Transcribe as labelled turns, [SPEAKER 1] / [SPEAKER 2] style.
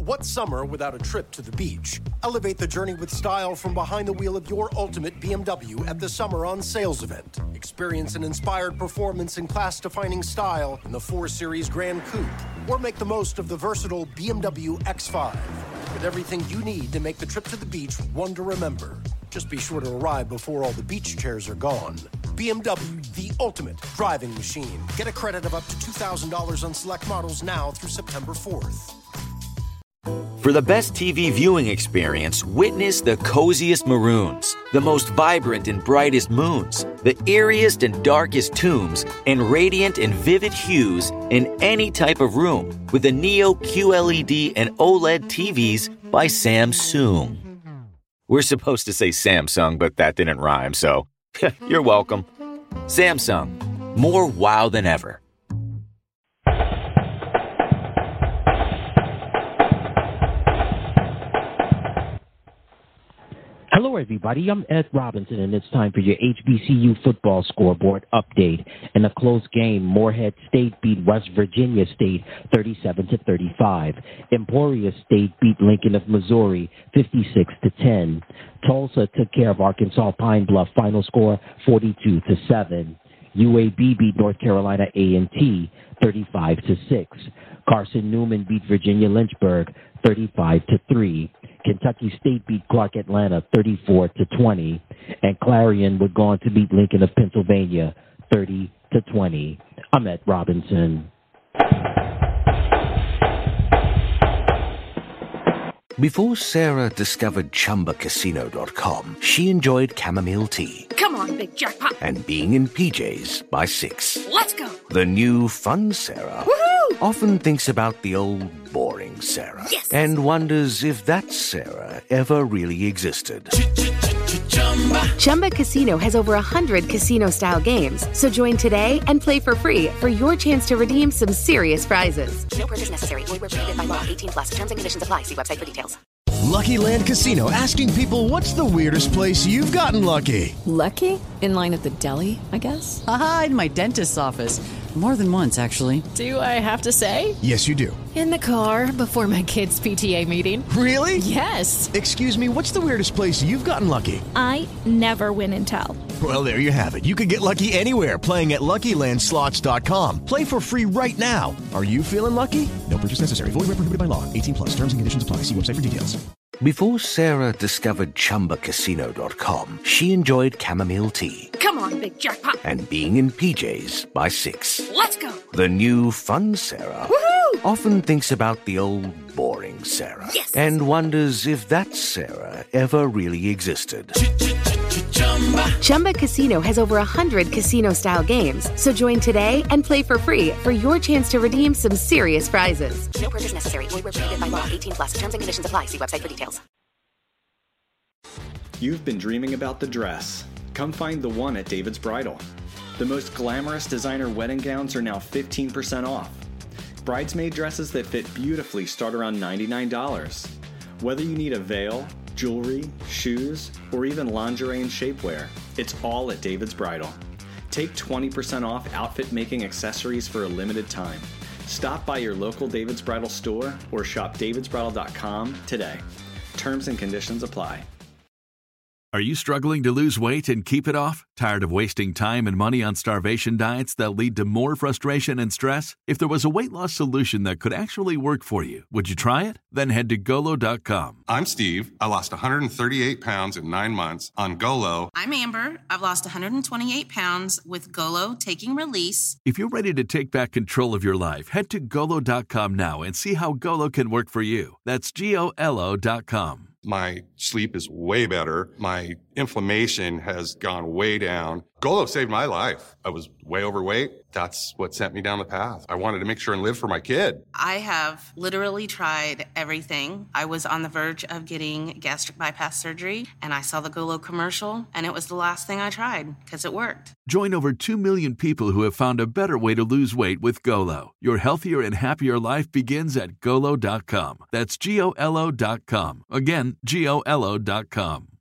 [SPEAKER 1] What's summer without a trip to the beach? Elevate the journey with style from behind the wheel of your ultimate BMW at the Summer on Sales event. Experience an inspired performance and class-defining style in the 4 Series Grand Coupe. Or make the most of the versatile BMW X5. With everything you need to make the trip to the beach one to remember. Just be sure to arrive before all the beach chairs are gone. BMW, the ultimate driving machine. Get a credit of up to $2,000 on select models now through September 4th.
[SPEAKER 2] For the best TV viewing experience, witness the coziest maroons, the most vibrant and brightest moons, the eeriest and darkest tombs, and radiant and vivid hues in any type of room with the Neo QLED and OLED TVs by Samsung. We're supposed to say Samsung, but that didn't rhyme, so you're welcome. Samsung, more wow than ever.
[SPEAKER 3] Hello, everybody. I'm Ed Robinson, and it's time for your HBCU football scoreboard update. In a close game, Morehead State beat West Virginia State 37-35. Emporia State beat Lincoln of Missouri 56-10. Tulsa took care of Arkansas Pine Bluff. Final score 42-7. UAB beat North Carolina A&T 35-6. Carson Newman beat Virginia Lynchburg 35-3. Kentucky State beat Clark Atlanta 34-20, and Clarion would go on to beat Lincoln of Pennsylvania 30-20. I'm Ed Robinson.
[SPEAKER 4] Before Sarah discovered ChumbaCasino.com, she enjoyed chamomile tea.
[SPEAKER 5] Come on, big jackpot.
[SPEAKER 4] And being in PJs by 6.
[SPEAKER 5] Let's go.
[SPEAKER 4] The new fun Sarah
[SPEAKER 5] Woohoo!
[SPEAKER 4] often thinks about the old boring Sarah.
[SPEAKER 5] Yes.
[SPEAKER 4] And wonders if that Sarah ever really existed.
[SPEAKER 6] Chumba Casino has over 100 casino-style games. So join today and play for free for your chance to redeem some serious prizes.
[SPEAKER 7] No purchase necessary. Void where prohibited by law. 18+. Terms and conditions apply. See website for details.
[SPEAKER 8] Lucky Land Casino, asking people, what's the weirdest place you've gotten lucky?
[SPEAKER 9] Lucky? In line at the deli, I guess?
[SPEAKER 10] Aha, in my dentist's office. More than once, actually.
[SPEAKER 9] Do I have to say?
[SPEAKER 8] Yes, you do.
[SPEAKER 9] In the car before my kids' PTA meeting.
[SPEAKER 8] Really?
[SPEAKER 9] Yes.
[SPEAKER 8] Excuse me, what's the weirdest place you've gotten lucky?
[SPEAKER 11] I never win and tell.
[SPEAKER 8] Well, there you have it. You can get lucky anywhere, playing at LuckyLandSlots.com. Play for free right now. Are you feeling lucky? No purchase necessary. Void where prohibited by law. 18+. Terms and conditions apply. See website for details.
[SPEAKER 4] Before Sarah discovered ChumbaCasino.com, she enjoyed chamomile tea.
[SPEAKER 5] Come on, big jackpot.
[SPEAKER 4] And being in PJs by 6.
[SPEAKER 5] Let's go.
[SPEAKER 4] The new fun Sarah
[SPEAKER 5] Woohoo!
[SPEAKER 4] often thinks about the old boring Sarah.
[SPEAKER 5] Yes.
[SPEAKER 4] And wonders if that Sarah ever really existed.
[SPEAKER 6] Chumba Casino has over 100 casino-style games. So join today and play for free for your chance to redeem some serious prizes.
[SPEAKER 7] No purchase necessary. Void where prohibited by law. 18+. Terms and conditions apply. See website for details.
[SPEAKER 12] You've been dreaming about the dress. Come find the one at David's Bridal. The most glamorous designer wedding gowns are now 15% off. Bridesmaid dresses that fit beautifully start around $99. Whether you need a veil, jewelry, shoes, or even lingerie and shapewear, it's all at David's Bridal. Take 20% off outfit making accessories for a limited time. Stop by your local David's Bridal store or shop davidsbridal.com today. Terms and conditions apply.
[SPEAKER 13] Are you struggling to lose weight and keep it off? Tired of wasting time and money on starvation diets that lead to more frustration and stress? If there was a weight loss solution that could actually work for you, would you try it? Then head to Golo.com.
[SPEAKER 14] I'm Steve. I lost 138 pounds in 9 months on Golo.
[SPEAKER 15] I'm Amber. I've lost 128 pounds with Golo Taking Release.
[SPEAKER 13] If you're ready to take back control of your life, head to Golo.com now and see how Golo can work for you. That's GOLO.com.
[SPEAKER 14] My sleep is way better. My inflammation has gone way down. Golo saved my life. I was way overweight. That's what sent me down the path. I wanted to make sure and live for my kid.
[SPEAKER 15] I have literally tried everything. I was on the verge of getting gastric bypass surgery, and I saw the Golo commercial, and it was the last thing I tried because it worked.
[SPEAKER 13] Join over 2 million people who have found a better way to lose weight with Golo. Your healthier and happier life begins at Golo.com. That's GOLO.com. Again, GOLO.com.